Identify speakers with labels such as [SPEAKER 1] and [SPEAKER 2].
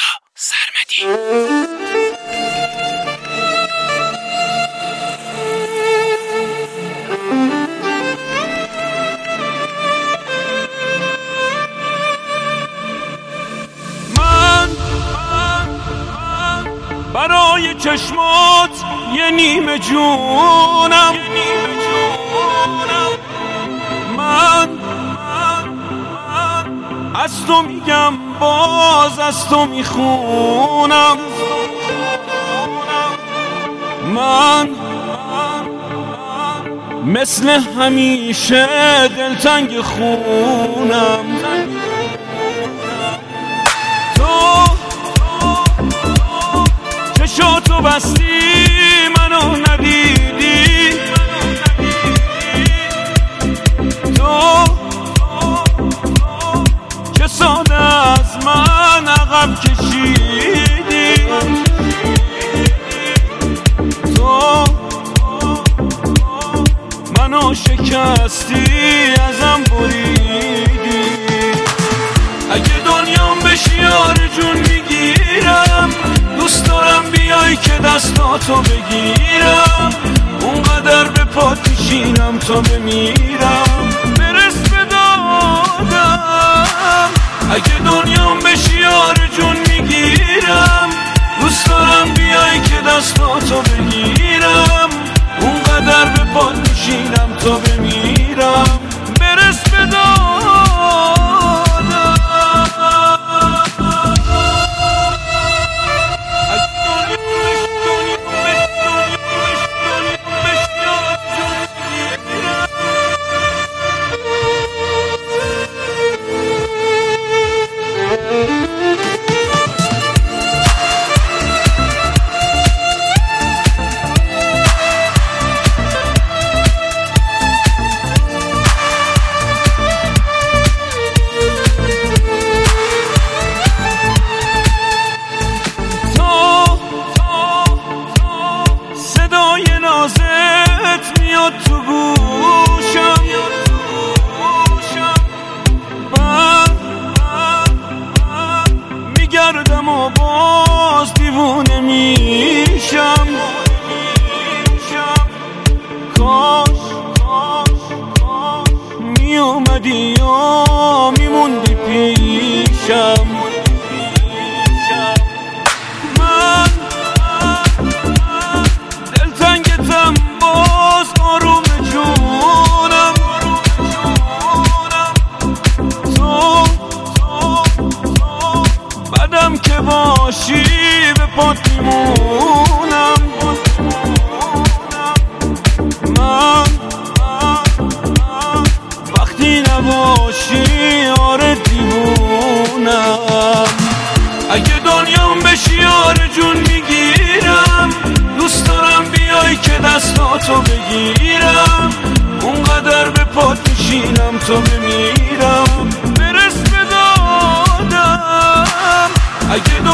[SPEAKER 1] سرمدی. من برای چشمات یه نیمه جونم، من از تو میگم باز از تو میخونم، من مثل همیشه دلتنگ خونم. تو چشاتو بستی منو ندیدی، تو چه ساده از من عقب کشیدی، تو منو شکستی ازم بریدی. اگه دنیام بشی آرزون میگیرم، دوست دارم بیای که دستاتو بگیرم، اونقدر به پات میشینم تا بمیرم، برس به دادم. اگه دنیام بشی آرزون میگیرم، دوست دارم بیای که دستاتو بگیرم، اونقدر به پات میشینم تا بمیرم، برس به دادم. میاد تو گوشم، من میگردم و باز دیوونه میشم. کاش میومدی یا میموندی پیشم. من دلتنگتم باز آروم جونم، تو بعدم که باشی به پات میمونم. من وقتی نباشی آره دیوونم. اگه دنیام بشی آرزون میگیرم، دوست دارم بیای که دستاتو بگیرم، اونقدر به پات میشینم تا بمیرم، برس به دادم. اگه